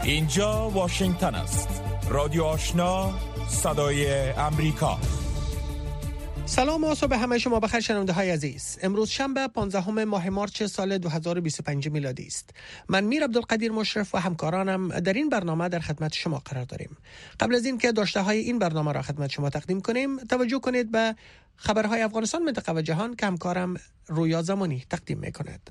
اینجا واشنگتن است. رادیو آشنا، صدای امریکا. سلام و صبح همه شما بخیر شنونده های عزیز. امروز شنبه 15 ماه مارس سال 2025 میلادی است. من میر عبدالقدیر مشرف و همکارانم در این برنامه در خدمت شما قرار داریم. قبل از این که داشته های این برنامه را خدمت شما تقدیم کنیم، توجه کنید به خبرهای افغانستان، منطقه و جهان که همکارم رویا زمانی تقدیم میکند.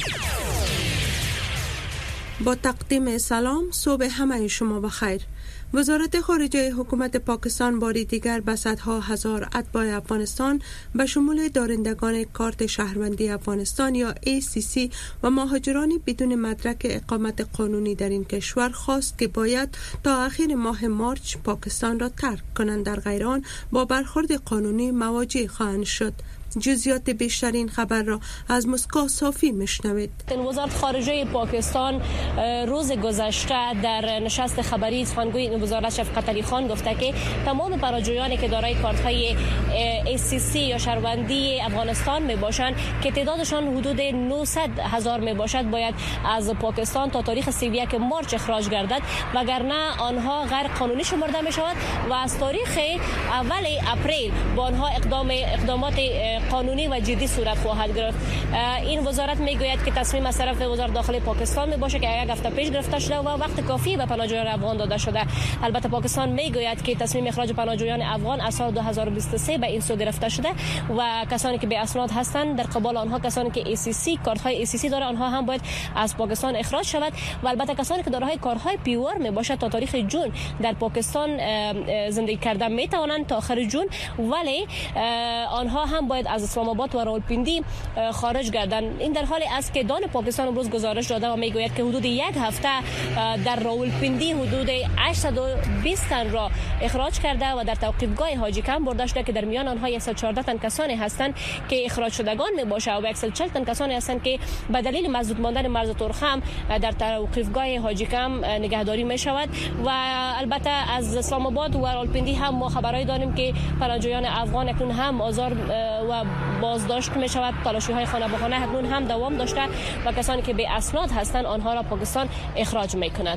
با تقدیم سلام، صبح همه شما بخیر. وزارت خارجه حکومت پاکستان باری دیگر به صدها هزار اتباع افغانستان به شمول دارندگان کارت شهروندی افغانستان یا ACC و مهاجران بدون مدرک اقامت قانونی در این کشور خواست که باید تا آخر ماه مارچ پاکستان را ترک کنند، در غیر آن با برخورد قانونی مواجه خواهند شد. جزئیات بیشتر این خبر را از مسکو صافی میشنوید. وزارت خارجه پاکستان روز گذشته در نشست خبری سخنگوی این وزارت شفقت علی خان گفته که تمام پناهجویانی که دارای کارت‌های ACC یا شهروندی افغانستان میباشند که تعدادشان حدود 900,000 میباشد باید از پاکستان تا تاریخ 31 مارچ اخراج گردد، وگرنه آنها غیر قانونی شمرده میشود و از تاریخ اول اپریل با آنها اقدامات قانونی و جدی صورت خواهد گرفت. این وزارت میگوید که تصمیم از طرف وزارت داخلی پاکستان میباشه که یک هفته پیش گرفته شده و وقت کافی به پناهجویان افغان داده شده. البته پاکستان میگوید که تصمیم اخراج پناهجویان افغان از سال 2023 به این سو گرفته شده و کسانی که به اسناد هستند در قبال آنها کسانی که ACC کارت های ACC داره آنها هم باید از پاکستان اخراج شود و البته کسانی که دارای کارهای پیور میباشد تا تاریخ جون در پاکستان زندگی کردن میتوانند تا آخر جون، ولی آنها هم باید از اسلام آباد و راولپیندی خارج گردند. این در حالی است که دان پاکستان امروز گزارش داده و میگوید که حدود یک هفته در راولپیندی حدود 820 تن را اخراج کرده و در توقیفگاه حاجی کم برده شده که در میان آنها 114 تن کسانی هستند که اخراج شدگان میباشه و 140 تن کسانی هستند که به دلیل مسدود ماندن مرز ترخم در توقیفگاه حاجی کم نگهداری میشود. و البته از اسلام آباد و راولپیندی هم ما خبرای داریم که پناهجویان افغان اکنون هم آزار و بازداشت می شود. تلاشی های خانه به خانه اکنون هم دوام داشته و کسانی که به اسناد هستند آنها را پاکستان اخراج می کند.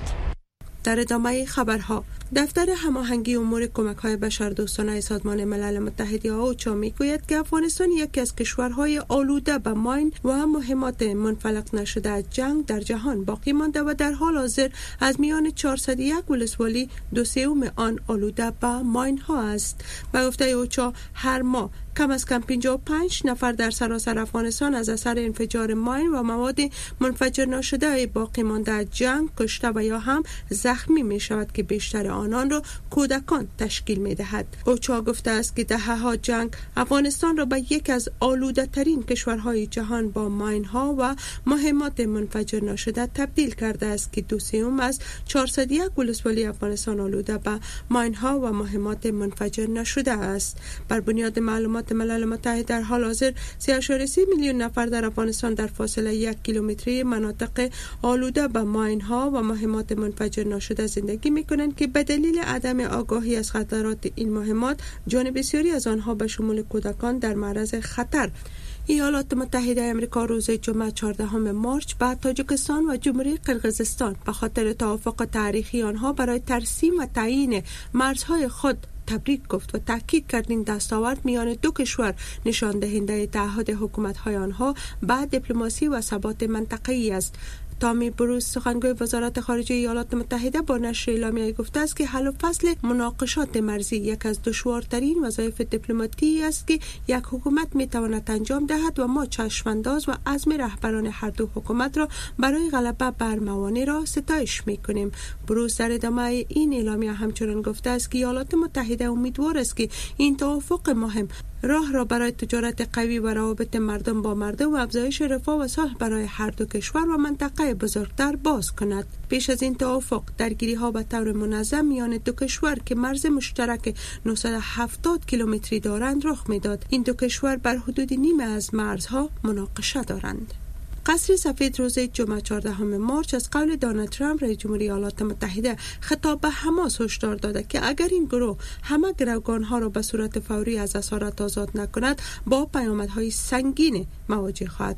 در ادامه خبرها، دفتر هماهنگی امور کمک‌های بشردوستانه سازمان ملل متحد یا اوچا میگوید که افغانستان یکی از کشورهای آلوده به ماین و مهمات منفلق نشده از جنگ در جهان باقی مانده و در حال حاضر از میان 401 ولسوالی 2/3 آن آلوده به ماین ها است. به گفته اوچا هر ماه کم از کم 55 نفر در سراسر افغانستان از اثر انفجار ماین و مواد منفجر نشده باقی مانده از جنگ کشته و یا هم زخمی می شود که بیشتر آنان را کودکان تشکیل می دهد. اوچا گفته است که دهه‌ها جنگ افغانستان را به یک از آلوده ترین کشورهای جهان با ماین ها و مهمات منفجر نشده تبدیل کرده است که 2/3 از 401 ولسوالی افغانستان آلوده به ماین ها و مهمات منفجر نشده است. بر بنیاد معلومات ملل متحد در حال حاضر 3.3 میلیون نفر در افغانستان در فاصله 1 کیلومتری مناطق آلوده به ماین ها و مهمات منفجر نشده زندگی می‌کنند که به دلیل عدم آگاهی از خطرات این مهمات جان بسیاری از آنها به شمول کودکان در معرض خطر. ایالات متحده آمریکا روز جمعه 14 مارچ به تاجیکستان و جمهوری قرقیزستان به خاطر توافق تاریخی آنها برای ترسیم و تعیین مرزهای خود تبریک گفت و تاکید کرد این دستاورد میان دو کشور نشان دهنده تعهد حکومت‌های آنها به دیپلماسی و ثبات منطقه‌ای است. تامی بروس سخنگوی وزارت خارجه ایالات متحده با نشر اعلامیه گفته است که حل و فصل مناقشات مرزی یک از دشوارترین وظایف دیپلماتیکی است که یک حکومت میتواند انجام دهد و ما چشمانداز و عزم رهبران هر دو حکومت را برای غلبه بر موانع را ستایش میکنیم. بروس در ادامه این اعلامیه همچنین گفته است که ایالات متحده امیدوار است که این توافق مهم راه را برای تجارت قوی و روابط مردم با مردم و افزایش رفاه و صلح برای هر دو کشور و منطقه بزرگتر باز کند. پیش از این توافق درگیری ها به طور منظم میان دو کشور که مرز مشترک 970 کیلومتری دارند رخ میداد. این دو کشور بر حدود نیمه از مرزها مناقشه دارند. قصر سفید روز جمعه 14 مارچ از قول دونالد ترامپ رئیس جمهوری ایالات متحده خطاب به حماس هشدار داده که اگر این گروه همه گروگانها را به صورت فوری از اسارت آزاد نکند با پیامدهای سنگین مواجه خواهد شد.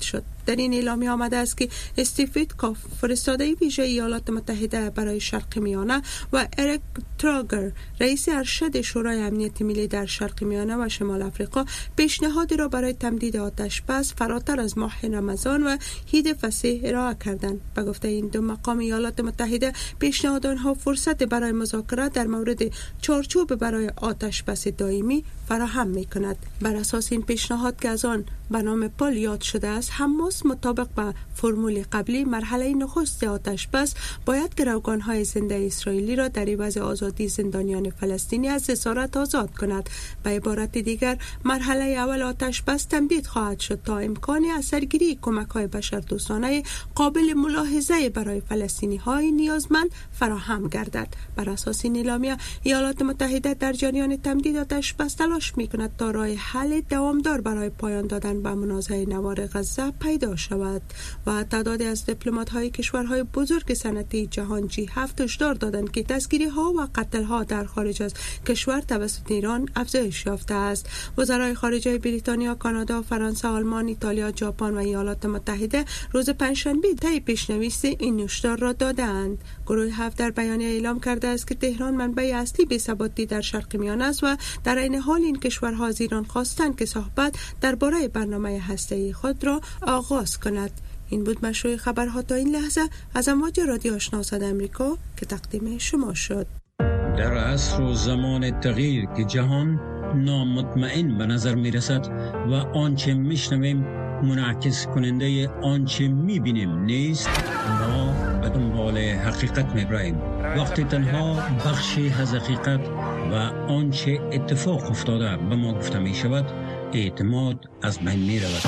در این اعلامیه آمده است که استیو ویتکوف فرستاده ویژه ایالات متحده برای شرق میانه و اریک تراگر رئیس ارشد شورای امنیت ملی در شرق میانه و شمال آفریقا پیشنهادی را برای تمدید آتش بس فراتر از ماه رمضان و عید فصیح ارائه کردند. به گفته این دو مقام ایالات متحده پیشنهاد آنها فرصت برای مذاکره در مورد چارچوب برای آتش بس دائمی فراهم می‌کند. بر اساس این پیشنهاد که از آن به نام پل یاد شده است، حماس مطابق با فرمول قبلی مرحله نخست آتش بس باید گروگان‌های زنده اسرائیلی را در عوض آزادی زندانیان فلسطینی از اسارت آزاد کند. به عبارت دیگر مرحله اول آتش بس تمدید خواهد شد تا امکان اثرگیری کمک‌های بشردوستانه قابل ملاحظه برای فلسطینی‌های نیازمند فراهم گردد. بر اساس این اعلامیه ایالات متحده در جریان تمدید آتش بس تلاش می‌کند تا راه حل دوامدار برای پایان دادن به منازعه نوار غزه پیدا شود و تعدادی از دیپلمات‌های کشورهای بزرگ صنعتی جهان G7 هشدار دادند که دستگیری‌ها و قتل‌ها در خارج از کشور توسط ایران افزایش یافته است. وزرای خارجه بریتانیا، کانادا، فرانسه، آلمان، ایتالیا، ژاپن و ایالات متحده روز پنجشنبه طی پیشنویس این هشدار را دادند. گروه 7 در بیانیه اعلام کرده است که تهران منبع اصلی بی‌ثباتی در شرق میانه است و در این حال این کشورها از ایران خواستند که صحبت درباره برنامه هسته‌ای خود را آغاز کند. این بود مشروع خبرها تا این لحظه از امواج رادیو آشنا صدای آمریکا که تقدیم شما شد. در عصر و زمان تغییر که جهان نامطمئن به نظر می رسد و آنچه می شنویم منعکس کننده آنچه می بینیم نیست، ما به دنبال حقیقت می براییم. وقتی تنها بخشی از حقیقت و آنچه اتفاق افتاده به ما گفته می شود، اعتماد از بین می رود.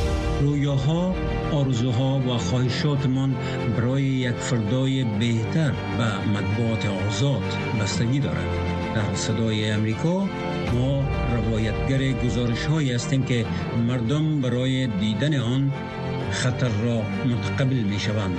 رویاها، آرزوها و خواهشاتمان برای یک فردای بهتر و مطبوعات آزاد بستگی دارد. در صدای امریکا ما روایتگر گزارش‌هایی هستیم که مردم برای دیدن آن خطر را متقبل می‌شوند.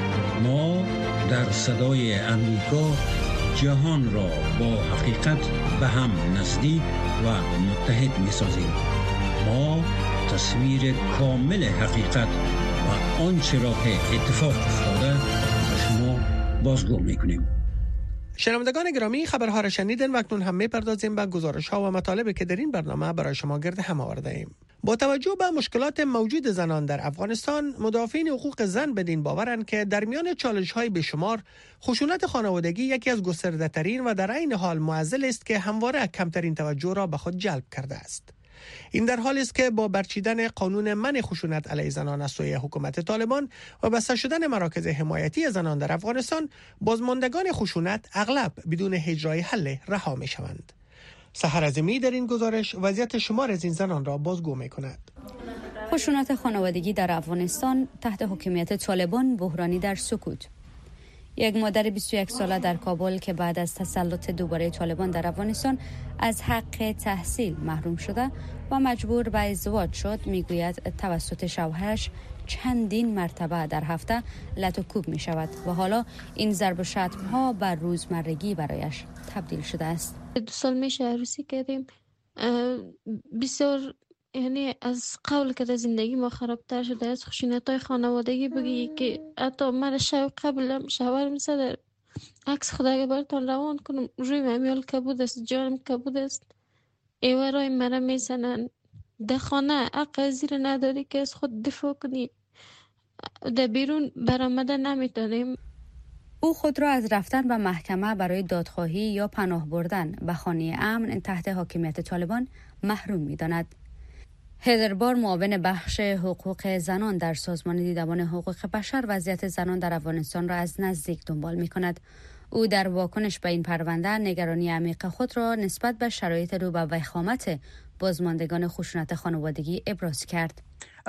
ما در صدای امریکا جهان را با حقیقت به هم نزدیک و متحد می‌سازیم. ما تصویر کامل حقیقت و آنچه را که اتفاق افتاده به شما بازگو می‌کنیم. شنوندگان گرامی، خبرها را شنیدین و اکنون هم می‌پردازیم به گزارش‌ها و مطالبی که در این برنامه برای شما گرد هم آورده ایم. با توجه به مشکلات موجود زنان در افغانستان، مدافعین حقوق زن بدین باورند که در میان چالش‌های بیشمار خشونت خانوادگی یکی از گسترده‌ترین و در عین حال معضل است که همواره کمترین توجه را به خود جلب کرده است. این در حالی است که با برچیدن قانون منع خشونت علیه زنان از سوی حکومت طالبان و بسته شدن مراکز حمایتی زنان در افغانستان، بازماندگان خشونت اغلب بدون اجرای حل رها می شوند. سحر عظیمی در این گزارش وضعیت شمار از این زنان را بازگو می کند. خشونت خانوادگی در افغانستان تحت حکومت طالبان بحرانی در سکوت. یک مادر 21 ساله در کابل که بعد از تسلط دوباره طالبان در افغانستان از حق تحصیل محروم شده و مجبور به ازدواج شد، میگوید توسط شوهرش چندین مرتبه در هفته لط و کوب می شود و حالا این ضرب و شتم‌ها بر روزمرگی برایش تبدیل شده است. 2 سال میشه عروسی کردیم. بسیار یعنی از قول که زندگی ما خرابتر شده، از خشونت‌های خانوادگی بگی که حتی من شب قبلم شوهر می‌زد عکس خدا براتون روان کنم، روی امیال کبود است، جانم کبود است، ایورای مرا میزنن، در خانه حق زیر نداری که از خود دفاع کنی، در بیرون برآمده نمیتونیم. او خود را از رفتن به محکمه برای دادخواهی یا پناه بردن به خانه امن تحت حاکمیت طالبان محروم می‌داند. هیدر بار، معاون بخش حقوق زنان در سازمان دیدبان حقوق بشر، وضعیت زنان در افغانستان را از نزدیک دنبال می‌کند. او در واکنش به این پرونده نگرانی عمیق خود را نسبت به شرایط رو به وخامت بازماندگان خشونت خانوادگی ابراز کرد.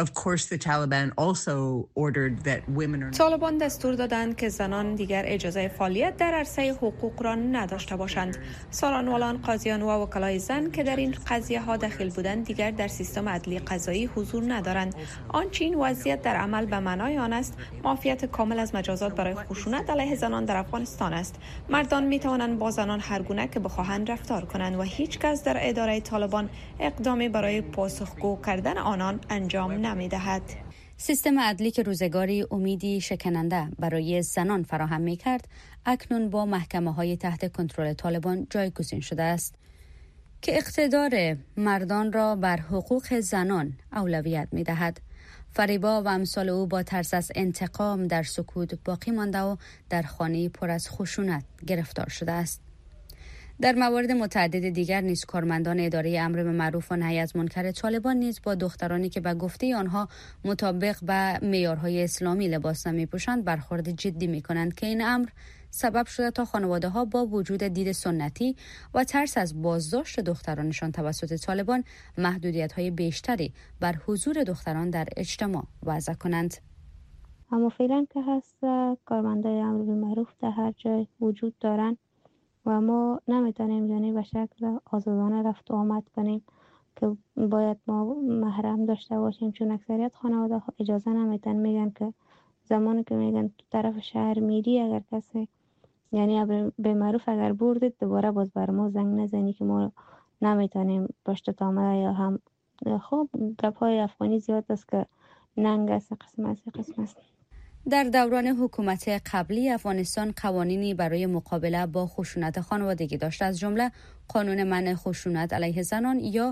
طالبان دستور دادند که زنان دیگر اجازه فعالیت در عرصه حقوق را نداشته باشند. سالانوالان، قاضیان و وکلای زن که در این قضیه ها دخیل بودند دیگر در سیستم عدلی قضایی حضور ندارند. آنچه این وضعیت در عمل به معنای آن است معافیت کامل از مجازات برای خشونت علیه زنان در افغانستان است. مردان می توانند با زنان هر گونه که بخواهند رفتار کنند و هیچ کس در اداره طالبان اقدامی برای پاسخگو کردن آنان انجام نمی‌دهد. سیستم عدلی که روزگاری امیدی شکننده برای زنان فراهم می کرد، اکنون با محکمه‌های تحت کنترل طالبان جایگزین شده است که اقتدار مردان را بر حقوق زنان اولویت می دهد. فریبا و امثال او با ترس از انتقام در سکوت باقی مانده و در خانه پر از خشونت گرفتار شده است. در موارد متعدد دیگر نیز کارمندان اداره امر معروف و نهی از منکر طالبان نیز با دخترانی که به گفته آنها مطابق با معیارهای اسلامی لباس نمی‌پوشند برخورد جدی می‌کنند که این امر سبب شده تا خانواده‌ها با وجود دید سنتی و ترس از بازداشت دخترانشان توسط طالبان محدودیت‌های بیشتری بر حضور دختران در اجتماع وضع کنند. اما فعلا که هست کارمندان امر معروف در هر جای وجود دارند و ما نمیتونیم یعنی به شکل آزادانه رفت و آمد کنیم که باید ما محرم داشته باشیم، چون اکثریت خانواده ها اجازه نمیتن. میگن که زمانی که میگن تو طرف شهر میری اگر کسی یعنی به معروف اگر بردید دوباره باز بر ما زنگ نزنی که ما نمیتونیم پشت آمده یا هم خب گپ های افغانی زیاد است که ننگ است قسم است. در دوران حکومت قبلی افغانستان قوانینی برای مقابله با خشونت خانوادگی داشت، از جمله قانون منع خشونت علیه زنان یا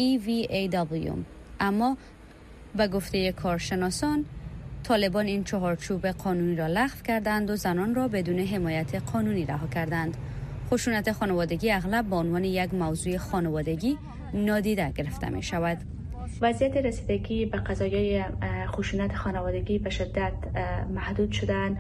EVAW. اما به گفته کارشناسان طالبان این چهارچوب قانونی را لغو کردند و زنان را بدون حمایت قانونی رها کردند. خشونت خانوادگی اغلب به عنوان یک موضوع خانوادگی نادیده گرفته می شود. وضعیت رسیدگی به قضایای خشونت خانوادگی به شدت محدود شدن.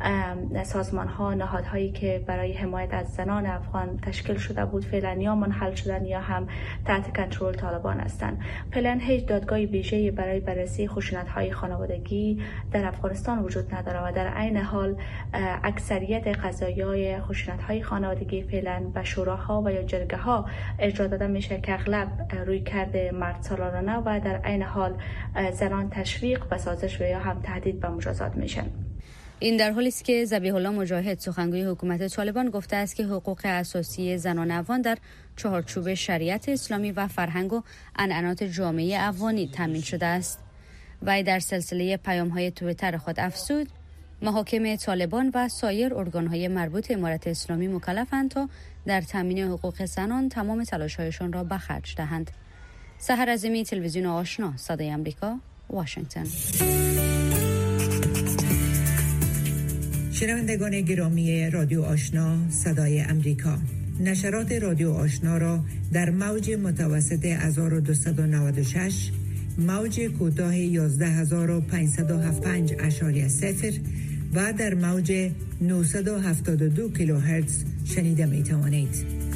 سازمان‌ها، نهادهایی که برای حمایت از زنان افغان تشکیل شده بود فعلا یا منحل شدن یا هم تحت کنترل طالبان هستند. فعلا هیچ دادگاه ویژه‌ای برای بررسی خشونت‌های خانوادگی در افغانستان وجود نداره و در عین حال اکثریت قضایای خشونت‌های خانوادگی فعلا به شوراها و یا جرگه‌ها اجرا داده میشه که اغلب روی کرده مرد سالارانه و در عین حال زنان تشویق و سازش و یا هم تهدید به مجازات میشن. این در حالی است که ذبیح الله مجاهد سخنگوی حکومت طالبان گفته است که حقوق اساسی زنان افغان در چهارچوب شریعت اسلامی و فرهنگ و عنعنات جامعه افغانی تامین شده است. وی در سلسله پیام‌های توییتر خود افزود: محاکم طالبان و سایر ارگان‌های مربوط امارت اسلامی مکلفند تا در تامین حقوق زنان تمام تلاش‌هایشان را به خرج دهند. سحر عظیمی، تلویزیون آشنا، صدای امریکا، واشنگتن. شنوندگان گرامی رادیو آشنا صدای امریکا، نشرات رادیو آشنا را در موج متوسط 1296، موج کوتاه 11575.0 و در موج 972 کیلوهرتز شنیده می توانید.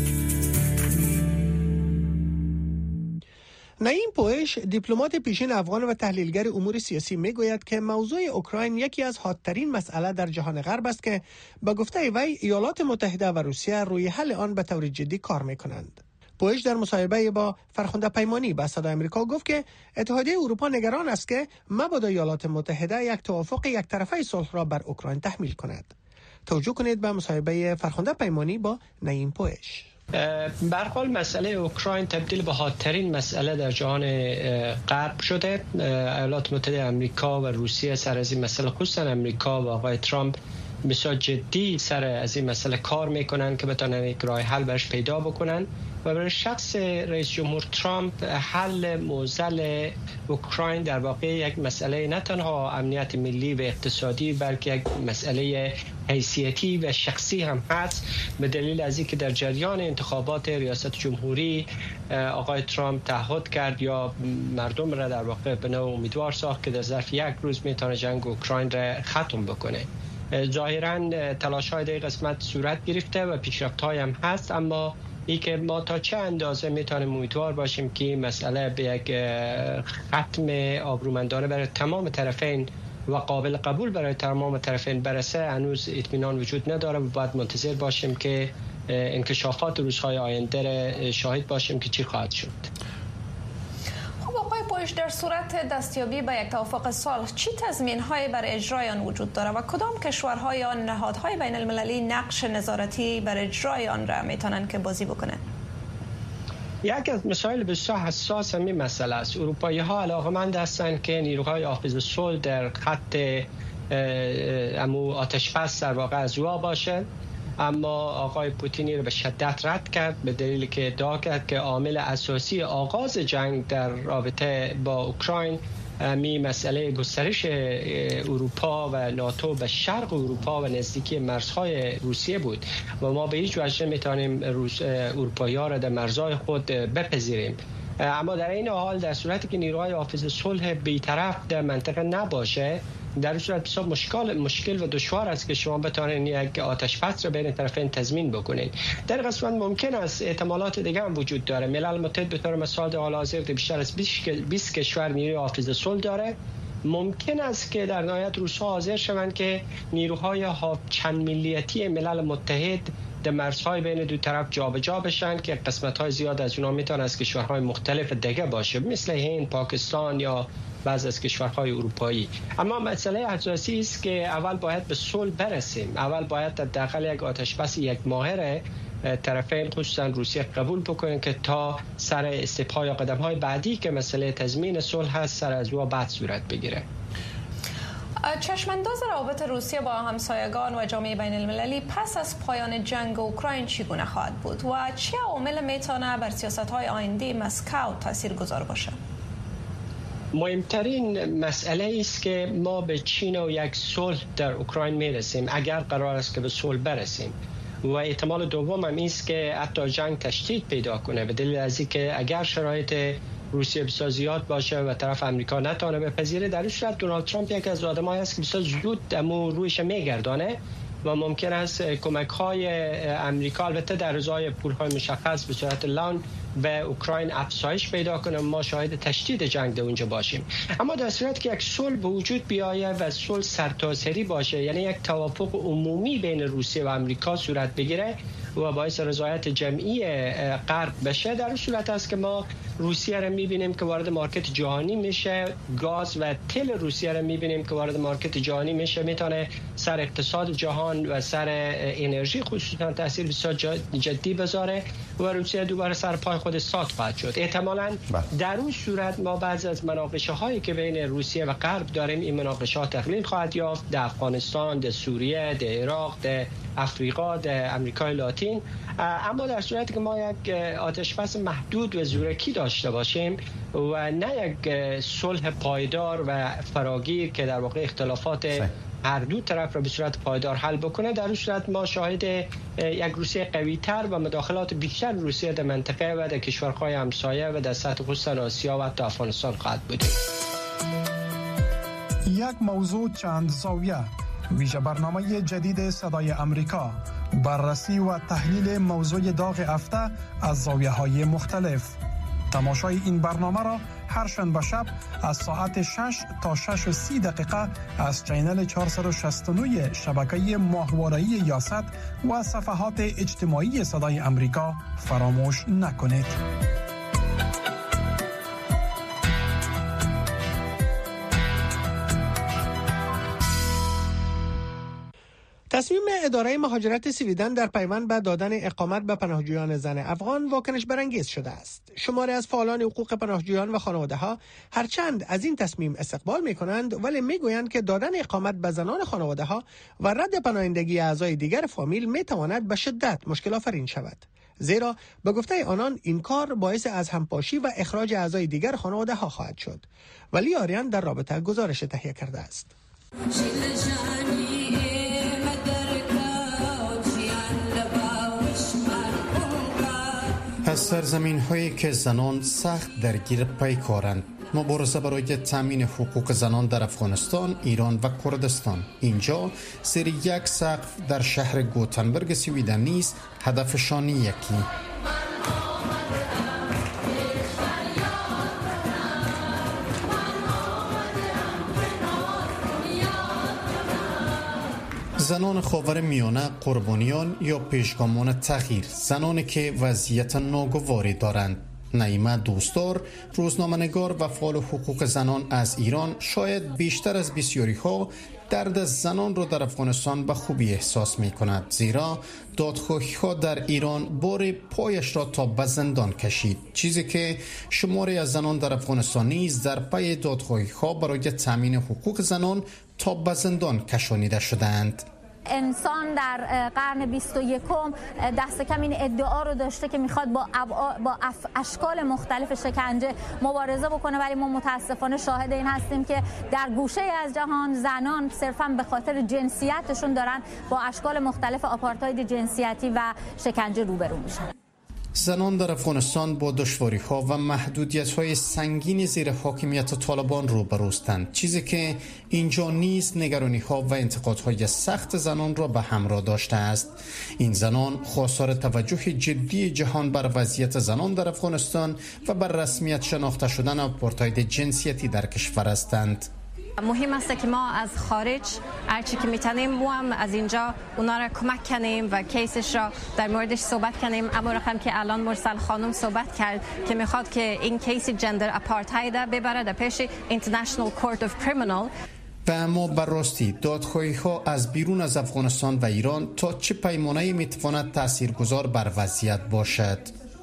نعیم پوئش، دیپلمات پیشین افغان و تحلیلگر امور سیاسی، میگوید که موضوع اوکراین یکی از حادترین مسئله در جهان غرب است که به گفته وی ایالات متحده و روسیه روی حل آن به طور جدی کار میکنند. پوئش در مصاحبه با فرخنده پیمانی به صدای آمریکا گفت که اتحادیه اروپا نگران است که مبادا ایالات متحده یک توافق یک طرفه صلح را بر اوکراین تحمیل کند. توجه کنید به مصاحبه فرخنده پیمانی با نعیم پوئش. به هر حال مسئله اوکراین تبدیل به حادترین مسئله در جهان غرب شده. ایالات متحده آمریکا و روسیه سر از این مسئله، خصوصا آمریکا و آقای ترامپ بسیار جدی سر از این مسئله کار میکنن که بتونن یک راه حل برش پیدا بکنن و برای شخص رئیس جمهور ترامپ حل معضل اوکراین در واقع یک مسئله نه تنها امنیت ملی و اقتصادی بلکه یک مسئله حیثیتی و شخصی هم هست، به دلیل از اینکه در جریان انتخابات ریاست جمهوری آقای ترامپ تعهد کرد یا مردم را در واقع به نوع امیدوار ساخت که در ظرف یک روز میتونه جنگ اوکراین را ختم بکنه. ظاهراً تلاش‌های در قسمت صورت گرفته و پیشرفت‌های هم هست، اما ای که ما تا چه اندازه میتونیم امیدوار باشیم که این مسئله به یک ختم آبرومندانه برای تمام طرفین و قابل قبول برای تمام طرفین برسه، هنوز اطمینان وجود نداره و باید منتظر باشیم که انکشافات روزهای آینده شاهد باشیم که چی خواهد شد. آقای پوئش، در صورت دستیابی به یک توافق صلح چی تضمین‌هایی برای اجرای آن وجود داره و کدام کشورها یا نهادهای بین المللی نقش نظارتی بر اجرای آن را میتونن که بازی بکنن؟ یک از مسائل بسیار حساس همین مسئله است. اروپایی ها علاقمند هستند که نیروهای حافظ صلح در خط آتش‌بس در واقع از راه باشه، اما آقای پوتین رو به شدت رد کرد به دلیلی که ادعا کرد که عامل اساسی آغاز جنگ در رابطه با اوکراین مسئله گسترش اروپا و ناتو به شرق اروپا و نزدیکی مرزهای روسیه بود و ما به هیچ وجه نمیتونیم اروپایی‌ها را در مرزهای خود بپذیریم. اما در این حال در صورتی که نیروهای حافظ صلح بی‌طرف در منطقه نباشه، در صورت بسیار مشکل و دشوار است که شما بتوانید یک آتش‌بس را بین طرفین تضمین بکنید. در قسمت ممکن است احتمالات دیگه هم وجود داره. ملل متحد به طور مثال در حال حاضر بیشتر از 20 کشور نیروی حافظ صلح داره. ممکن است که در نهایت روس‌ها حاضر شوند که نیروهای چند ملیتی ملل متحد در مرزهای بین دو طرف جابجا بشن که قسمت‌های زیاد از اونها میتونه از کشورهای مختلف دیگه باشه، مثل هند، پاکستان یا بعضی از کشورهای اروپایی. اما مسئله اساسی است که اول باید به صلح برسیم. اول باید حداقل یک آتش‌بس یک ماهه طرفین خصوصا روسیه قبول بکنن که تا سر استپا یا قدم‌های بعدی که مسئله تضمین صلح هست سر از او بعد صورت بگیره. چشمانداز روابط روسیه با همسایگان و جامعه بین المللی پس از پایان جنگ اوکراین چگونه خواهد بود و چه عوامل میتونه بر سیاست‌های آینده مسکو تاثیرگذار باشه؟ مهمترین مسئله است که ما به چین و یک صلح در اوکراین میرسیم اگر قرار است که به صلح برسیم، و احتمال دوم هم است که حتی جنگ تشدید پیدا کنه به دلیل از اینکه اگر شرایط روسیه بسیار زیاد باشه و طرف امریکا نتونه بپذیره، در این صورت دونالد ترامپ یک از آدمایی است که بسیار زود رویش میگردانه و ممکن است کمک‌های امریکا البته در ازای پول‌های مشخص به صورت لان به اوکراین افزایش پیدا کنه، ما شاهد تشدید جنگ در اونجا باشیم. اما در صورتی که یک صلح به وجود بیاید و صلح سرتاسری باشه، یعنی یک توافق عمومی بین روسیه و امریکا صورت بگیره و باعث رضایت جمعی غرب بشه، در اون صورت است که ما روسیه را می‌بینیم که وارد مارکت جهانی میشه، گاز و تل روسیه را می‌بینیم که وارد مارکت جهانی میشه، میتونه سر اقتصاد جهان و سر انرژی خصوصا تاثیر بسیار جدی بذاره و روسیه دوباره سر پای خود استاد خواهد شد. احتمالاً در اون صورت ما بعضی از مناقشه‌هایی که بین روسیه و غرب داریم این مناقشات تقلیل خواهد یافت در افغانستان، در سوریه، در عراق، در افریقا، در امریکای لاتین. اما در صورتی که ما یک آتش‌بس محدود و زورکی داشته باشیم و نه یک صلح پایدار و فراگیر که در واقع اختلافات هر دو طرف را به صورت پایدار حل بکنه، در اون صورت ما شاهد یک روسیه قوی‌تر و مداخلات بیشتر روسیه در منطقه و در کشورهای همسایه و در سطح خصوصا آسیا و حتی افغانستان خواهد بود. یک موضوع چند زاویه، ویژه برنامه جدید صدای امریکا، بررسی و تحلیل موضوع داغ هفته از زاویه‌های مختلف. تماشای این برنامه را هر شنبه شب از ساعت 6 تا 6:30 از چینل 469 شبکه ماهواره‌ای یاست و صفحات اجتماعی صدای امریکا فراموش نکنید. تصمیم اداره مهاجرت سویدن در پیوند به دادن اقامت به پناهجویان زن افغان واکنش برانگیز شده است. شماری از فعالان حقوق پناهجویان و خانواده‌ها هرچند از این تصمیم استقبال می‌کنند، ولی می‌گویند که دادن اقامت به زنان خانواده‌ها و رد پناهندگی اعضای دیگر فامیل می‌تواند به شدت مشکل آفرین شود. زیرا به گفته آنان این کار باعث از همپاشی و اخراج اعضای دیگر خانواده‌ها خواهد شد. ولی آریان در رابطه گزارش تهیه کرده است. از سرزمین‌هایی که زنان سخت درگیر پیکارند، مبارزه برای تامین حقوق زنان در افغانستان، ایران و کردستان. اینجا زیر یک سقف در شهر گوتنبرگ سویدن نیز هدفشان یکی. زنان خاورمیانه قربانیان یا پیشگامان تغییر، زنانی که وضعیت ناگواری دارند. نعیمه دوستدار، روزنامه‌نگار و فعال حقوق زنان از ایران، شاید بیشتر از بسیاری ها درد زنان را در افغانستان به خوبی احساس می کند، زیرا دادخواهی ها در ایران بار پایش را تا به زندان کشید، چیزی که شماری از زنان در افغانستان نیز در پی دادخواهی ها برای تامین حقوق زنان تا به زندان کشانیده شدند. انسان در قرن 21 دست کم این ادعا رو داشته که میخواد با اشکال مختلف شکنجه مبارزه بکنه، ولی ما متاسفانه شاهد این هستیم که در گوشه از جهان زنان صرفا به خاطر جنسیتشون دارن با اشکال مختلف آپارتاید جنسیتی و شکنجه روبرو میشن. زنان در افغانستان با دشواری‌ها و محدودیت‌های سنگین زیر حاکمیت طالبان روبروستند، چیزی که اینجا نیز نگرانی‌ها و انتقادهای سخت زنان را به همراه داشته است. این زنان خواستار توجه جدی جهان بر وضعیت زنان در افغانستان و بر رسمیت شناخته شدن آپارتاید جنسیتی در کشور هستند. مهم است که ما از خارج هرچی که میتونیم ما هم از اینجا اونا را کمک کنیم و کیسش را در موردش صحبت کنیم. اما رقم که الان مرسل خانم صحبت کرد که میخواد که این کیس جندر اپارتاید ببره در پیش اینترنشنال کورت اف کریمینال. و اما بر راستی دادخواهی ها از بیرون از افغانستان و ایران تا چه پیمانه‌ای میتواند تاثیرگذار بر وضعیت باشد؟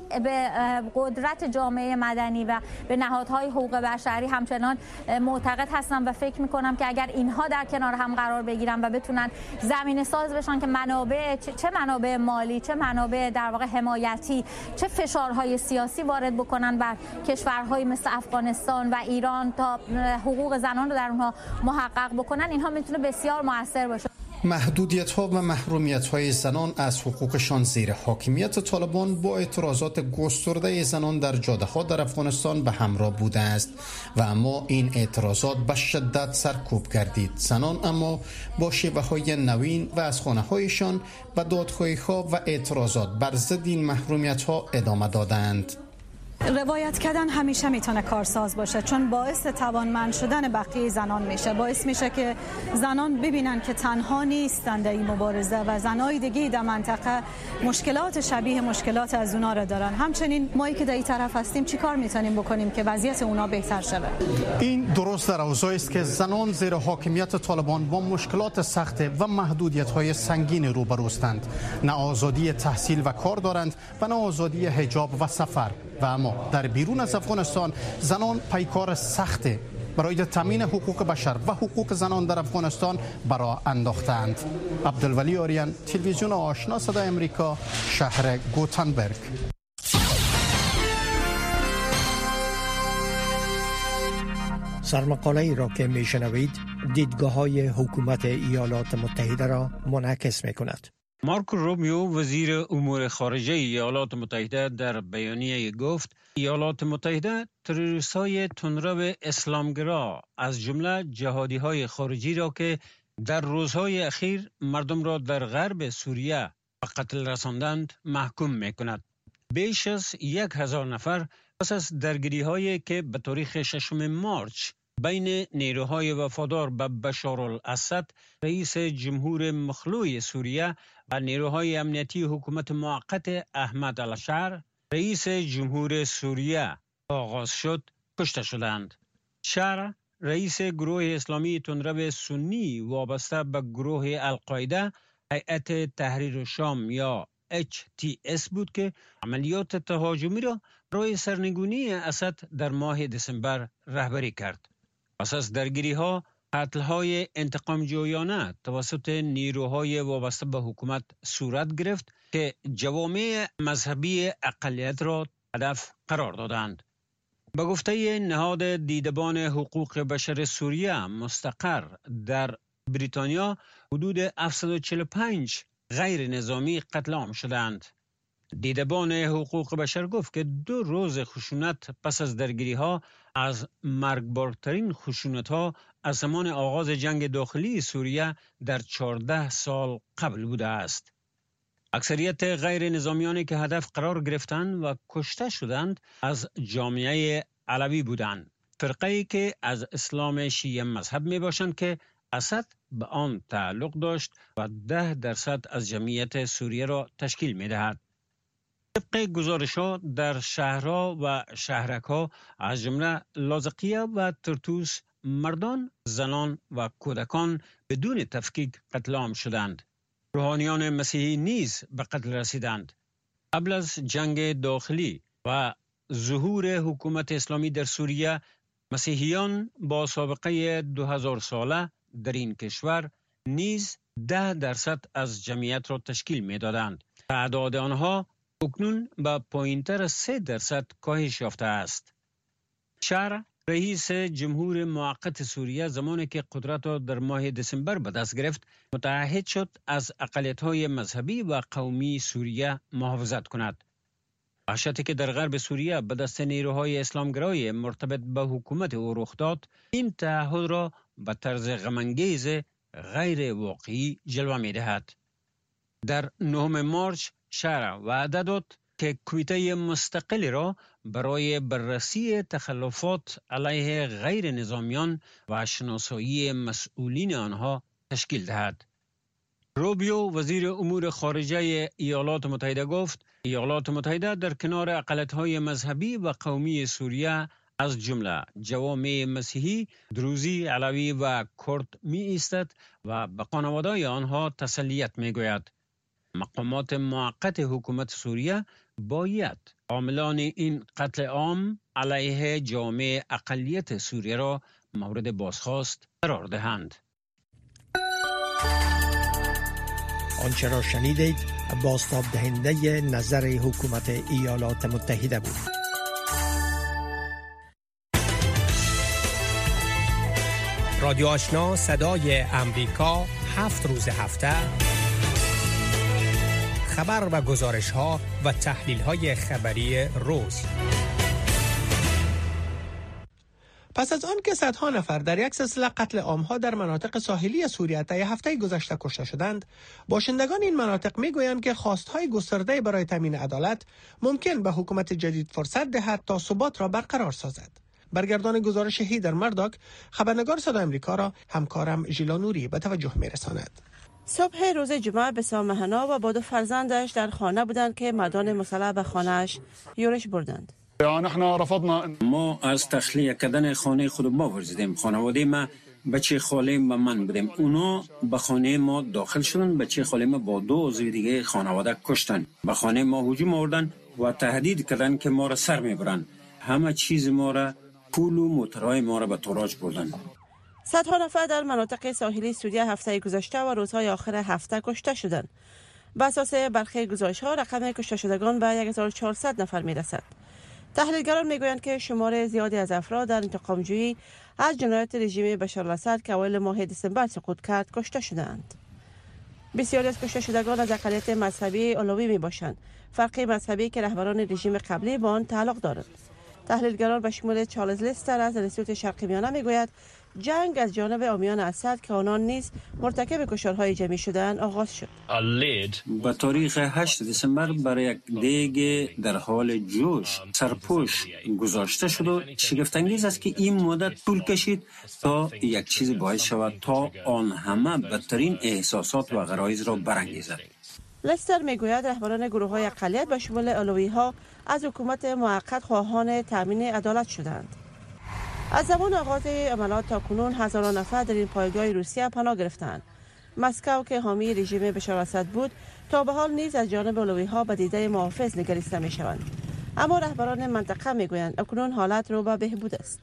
به قدرت جامعه مدنی و به نهادهای حقوق بشری همچنان معتقد هستم و فکر میکنم که اگر اینها در کنار هم قرار بگیرن و بتونن زمینه ساز بشن که منابع چه منابع مالی، چه منابع در واقع حمایتی، چه فشارهای سیاسی وارد بکنن بر کشورهای مثل افغانستان و ایران تا حقوق زنان رو در اونها محقق بکنن، اینها میتونه بسیار موثر باشه. محدودیت‌ها و محرومیت‌های زنان از حقوقشان زیر حاکمیت طالبان با اعتراضات گسترده زنان در جاده‌ها در افغانستان به همراه بوده است و اما این اعتراضات به شدت سرکوب گردید. زنان اما با شیوه‌های نوین و از خانه‌هایشان به دادخواهی‌ها و اعتراضات بر ضد این محرومیت‌ها ادامه دادند. روایت کردن همیشه میتونه کارساز باشه، چون باعث توانمند شدن بقیه زنان میشه، باعث میشه که زنان ببینن که تنها نیستند در این مبارزه و زنای دیگه در منطقه مشکلات شبیه مشکلات از اونا را دارن. همچنین ما که در این طرف هستیم چیکار میتونیم بکنیم که وضعیت اونا بهتر شه؟ این درست در اوضاعی است که زنان زیر حاکمیت طالبان با مشکلات سخت و محدودیت‌های سنگین روبروستند. نه آزادی تحصیل و کار دارند و نه آزادی حجاب و سفر. و اما در بیرون از افغانستان زنان پیکار سخت برای تامین حقوق بشر و حقوق زنان در افغانستان برای انداختند. عبدالولی آریان، تلویزیون آشنا صدای امریکا، شهر گوتنبرگ. سرمقاله ای را که میشنوید دیدگاه‌های حکومت ایالات متحده را منعکس می‌کند. مارکو روبیو وزیر امور خارجه ایالات متحده در بیانیه گفت ایالات متحده تروریست‌های تندرو اسلامگرا از جمله جهادی‌های خارجی را که در روزهای اخیر مردم را در غرب سوریه به قتل رساندند محکوم می‌کند. بیش از 1000 نفر پس از درگیری‌هایی که به تاریخ 6 مارچ بین نیروهای وفادار به بشار الاسد رئیس جمهور مخلوع سوریه و نیروهای امنیتی حکومت موقت احمد الشر رئیس جمهور سوریه آغاز شد کشته شدند. شر رئیس گروه اسلامی تندرو سنی وابسته به گروه القاعده هیئت تحریر شام یا HTS بود که عملیات تهاجمی را برای سرنگونی اسد در ماه دسامبر رهبری کرد. پس از درگیری‌ها، قتل‌های انتقام جویانه توسط نیروهای وابسته به حکومت صورت گرفت که جوامع مذهبی اقلیت را هدف قرار دادند. به گفته نهاد دیدبان حقوق بشر سوریه مستقر در بریتانیا، حدود 745 غیر نظامی قتل عام شدند. دیدبان حقوق بشر گفت که 2 روز خشونت پس از درگیری‌ها از مرگبارترین خشونت‌ها از زمان آغاز جنگ داخلی سوریه در 14 سال قبل بوده است. اکثریت غیر نظامیانی که هدف قرار گرفتند و کشته شدند از جامعه علوی بودند، فرقه‌ای که از اسلام شیعه مذهب می باشند که اسد به آن تعلق داشت و 10% از جمعیت سوریه را تشکیل می دهد. طبق گزارش‌ها در شهرها و شهرک‌ها از جمله لاذقیه و طرطوس مردان، زنان و کودکان بدون تفکیک قتل عام شدند. روحانیان مسیحی نیز به قتل رسیدند. قبل از جنگ داخلی و ظهور حکومت اسلامی در سوریه، مسیحیان با سابقه 2000 ساله در این کشور نیز 10% از جمعیت را تشکیل می دادند. تعداد آنها اکنون به پایین‌تر از 3% کاهش یافته است. شرع رئیس جمهور موقت سوریه زمانی که قدرت را در ماه دسامبر به دست گرفت، متعهد شد از اقلیت‌های مذهبی و قومی سوریه محافظت کند. وحشتی که در غرب سوریه به دست نیروهای اسلامگرای مرتبط به حکومت او رخ داد، این تعهد را به طرز غم‌انگیز غیر واقعی جلوه می دهد. در 9 مارچ شرع وعده داد که کمیته مستقلی را برای بررسی تخلفات علیه غیر نظامیان و شناسایی مسئولین آنها تشکیل دهد. روبیو وزیر امور خارجه ایالات متحده گفت ایالات متحده در کنار اقلیت‌های مذهبی و قومی سوریه از جمله جوامع مسیحی، دروزی، علوی و کرد می ایستد و به خانواده آنها تسلیت می گوید. مقامات موقت حکومت سوریه باید عاملان این قتل عام علیه جامعه اقلیت سوریه را مورد بازخواست قرار دهند. آنچه را شنیدید بازتاب دهنده نظر حکومت ایالات متحده بود. رادیو آشنا صدای امریکا 7 روز هفته خبر و گزارش ها و تحلیل های خبری روز. پس از آن که صدها نفر در یک سلسله قتل عام‌ها در مناطق ساحلی سوریه طی هفته گذشته کشته شدند، باشندگان این مناطق می‌گویند که خواست‌های گسترده برای تامین عدالت ممکن به حکومت جدید فرصت دهد تا ثبات را برقرار سازد. برگردان گزارش هیدر مرداک، خبرنگار صدای آمریکا را همکارم ژیلا نوری به توجه می‌رساند. صبح روز جمعه بسام مهنا و با 2 فرزندش در خانه بودند که مردان مسلح به خانه‌اش یورش بردند. ما از تخلیه کردن خانه خود باورزیدیم. خانواده ما بچه خالیم و من بودیم. اونا به خانه ما داخل شدن. بچه خالیم با 2 عضو دیگه خانواده کشتن. به خانه ما هجوم آوردن و تهدید کردن که ما را سر میبرن. همه چیز ما را، پول و موترهای ما را به تاراج بردن. صدها نفر در مناطق ساحلی سوریه هفته گذشته و روزهای آخر هفته کشته شدند. بر اساس برخی گزارش‌ها رقم کشته شدگان به 1400 نفر میرسد. تحلیلگران میگویند که شمار زیادی از افراد در انتقام‌جویی از جنایات رژیم بشار الاسد که اوایل ماه دسامبر سقوط کرد کشته شدند. بسیاری از کشته شدگان از اقلیت مذهبی علوی میباشند، فرقه مذهبی که رهبران رژیم قبلی با آن تعلق دارند. تحلیلگران به شمول چارلز لستر از انستیتوت شرق میانه میگوید جنگ از جانب حامیان اسد که آنان نیز مرتکب کشتارهای جمعی شدند آغاز شد. با تاریخ 8 دسامبر برای یک دیگ در حال جوش سرپوش گذاشته شد و شگفت‌انگیز است که این مدت طول کشید تا یک چیز باعث شود تا آن همه بدترین احساسات و غرایز را برانگیزد. لستر میگوید رهبران گروه‌های اقلیت به شمول علوی‌ها از حکومت موقت خواهان تامین عدالت شدند. از زمان آغاز عملیات تا کنون هزاران نفر در این پایگاه روسیه پناه گرفتند. مسکو که حامی رژیم بشار الاسد بود تا به حال نیز از جانب علوی‌ها به دیده محافظ نگریسته می‌شوند. اما رهبران منطقه میگویند اکنون حالت رو به بهبود است.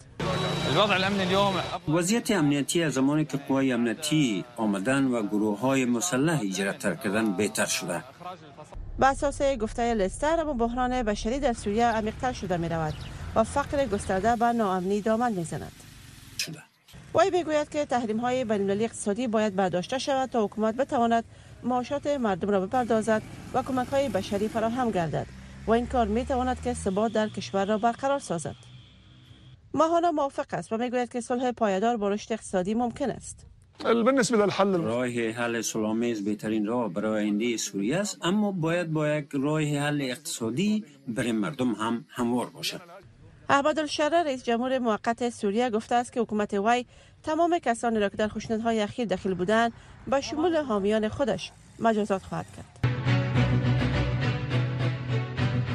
وضعیت امنیتی از زمانی که قوای امنیتی آمدن و گروه‌های مسلح هجرت کردن بهتر شده. بر اساس گفته لستر، اما بحران بشری در سوریه عمیق‌تر شده می‌رود و فقر گسترده به ناامنی دامن می‌زند. وی میگوید که تحریم‌های بین‌المللی اقتصادی باید برداشته شود تا حکومت بتواند معاشات مردم را بپردازد و کمک‌های بشری فراهم گردد و این کار می‌تواند که ثبات در کشور را برقرار سازد. ماهانا موافق است و میگوید که صلح پایدار با رشد اقتصادی ممکن است. راه حل صلح‌آمیز بهترین راه برای آینده سوریه است، اما باید با یک راه حل اقتصادی برای مردم هم هموار باشد. احمد الشرا رئیس جمهور موقت سوریه گفته است که حکومت وی تمام کسانی را که در خشونت‌های اخیر دخیل بودند به شمول حامیان خودش مجازات خواهد کرد.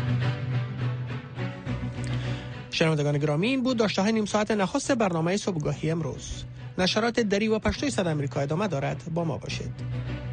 شنوندگان گرامی، این بود داشته های نیم ساعت نخست برنامه صبحگاهی امروز. نشرات دری و پشتوی صدای آمریکا ادامه دارد. با ما باشید.